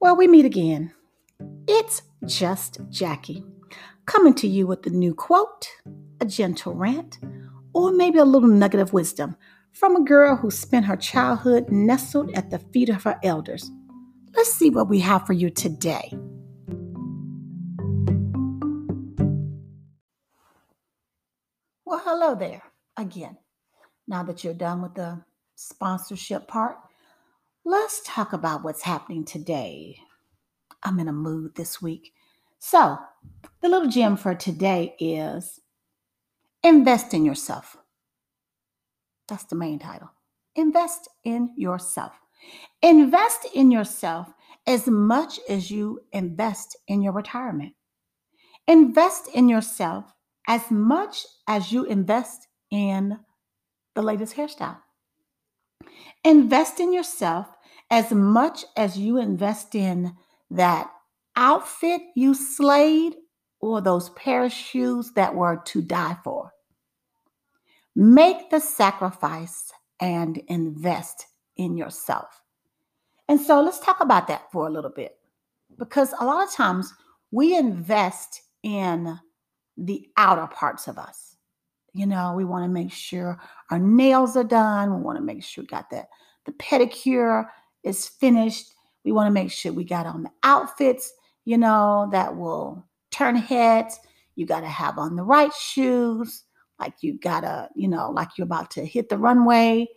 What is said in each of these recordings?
Well, we meet again. It's just Jackie, coming to you with a new quote, a gentle rant, or maybe a little nugget of wisdom from a girl who spent her childhood nestled at the feet of her elders. Let's see what we have for you today. Well, hello there again. Now that you're done with the sponsorship part, let's talk about what's happening today. I'm in a mood this week. So, the little gem for today is invest in yourself. That's the main title. Invest in yourself. Invest in yourself as much as you invest in your retirement. Invest in yourself as much as you invest in the latest hairstyle. Invest in yourself as much as you invest in that outfit you slayed or those pair of shoes that were to die for. Make the sacrifice and invest in yourself. And so let's talk about that for a little bit because a lot of times we invest in the outer parts of us. We want to make sure our nails are done. We want to make sure we got the pedicure is finished. We want to make sure we got on the outfits, that will turn heads. You got to have on the right shoes. Like you gotta, like you're about to hit the runway.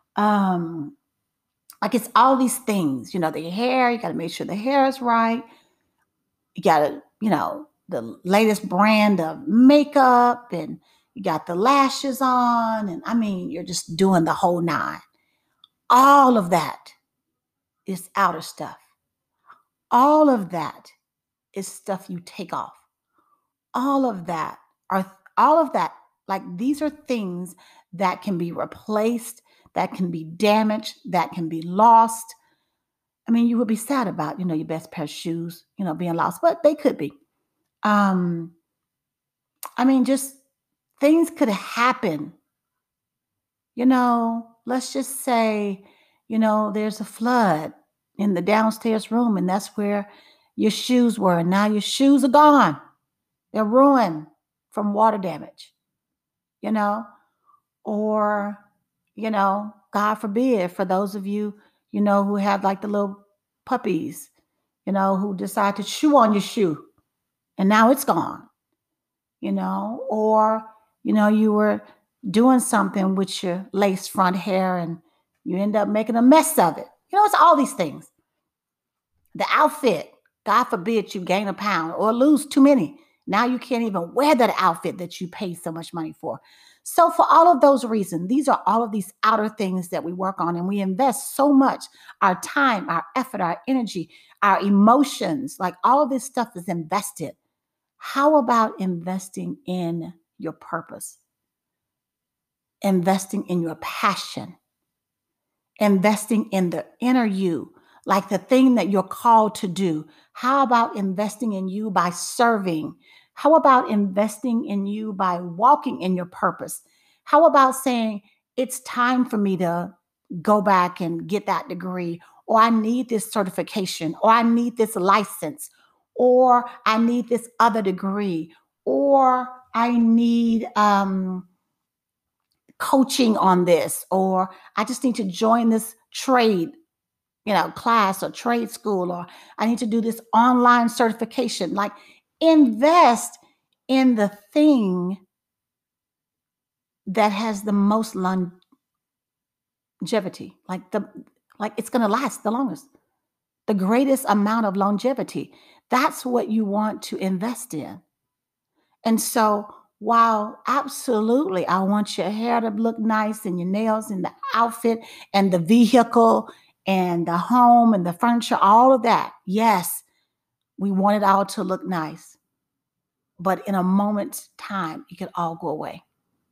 Like it's all these things, the hair, you got to make sure the hair is right. You got to, the latest brand of makeup, and you got the lashes on. And I mean, you're just doing the whole nine. All of that is outer stuff. All of that is stuff you take off. All of that, like these are things that can be replaced, that can be damaged, that can be lost. I mean, you would be sad about, your best pair of shoes, being lost, but they could be. Just things could happen. Let's just say, there's a flood in the downstairs room, and that's where your shoes were. And now your shoes are gone. They're ruined from water damage, or, God forbid, for those of you, who have like the little puppies, who decide to chew on your shoe and now it's gone, or, you were doing something with your lace front hair and you end up making a mess of it. It's all these things. The outfit, God forbid you gain a pound or lose too many. Now you can't even wear that outfit that you paid so much money for. So for all of those reasons, these are all of these outer things that we work on, and we invest so much, our time, our effort, our energy, our emotions, like all of this stuff is invested. How about investing in your purpose? Investing in your passion, investing in the inner you, like the thing that you're called to do. How about investing in you by serving? How about investing in you by walking in your purpose? How about saying, it's time for me to go back and get that degree, or I need this certification, or I need this license, or I need this other degree, or I need coaching on this, or I just need to join this trade, class or trade school, or I need to do this online certification. Like invest in the thing that has the most longevity, like it's going to last the longest, the greatest amount of longevity. That's what you want to invest in. And so while absolutely I want your hair to look nice and your nails and the outfit and the vehicle and the home and the furniture, all of that, yes, we want it all to look nice. But in a moment's time, it could all go away.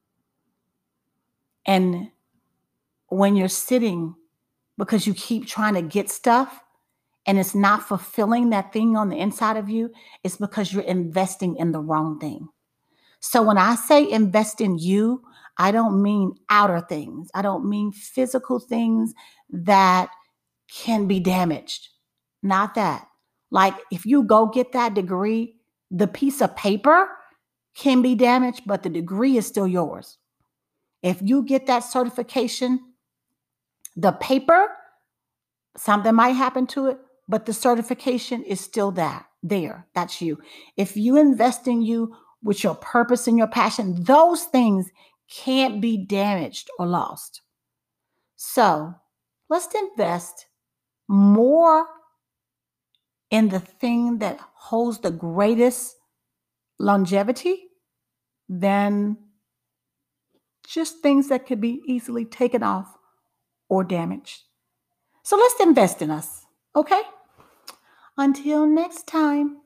And when you're sitting because you keep trying to get stuff and it's not fulfilling that thing on the inside of you, it's because you're investing in the wrong thing. So when I say invest in you, I don't mean outer things. I don't mean physical things that can be damaged. not that. Like if you go get that degree, the piece of paper can be damaged, but the degree is still yours. If you get that certification, the paper, something might happen to it, but the certification is still there. That's you. If you invest in you with your purpose and your passion, those things can't be damaged or lost. So let's invest more in the thing that holds the greatest longevity than just things that could be easily taken off or damaged. So let's invest in us, okay? Until next time.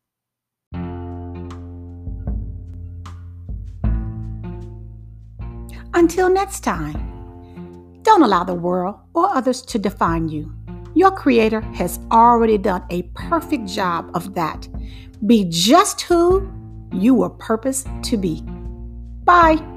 Until next time. Don't allow the world or others to define you. Your Creator has already done a perfect job of that. Be just who you were purposed to be. Bye.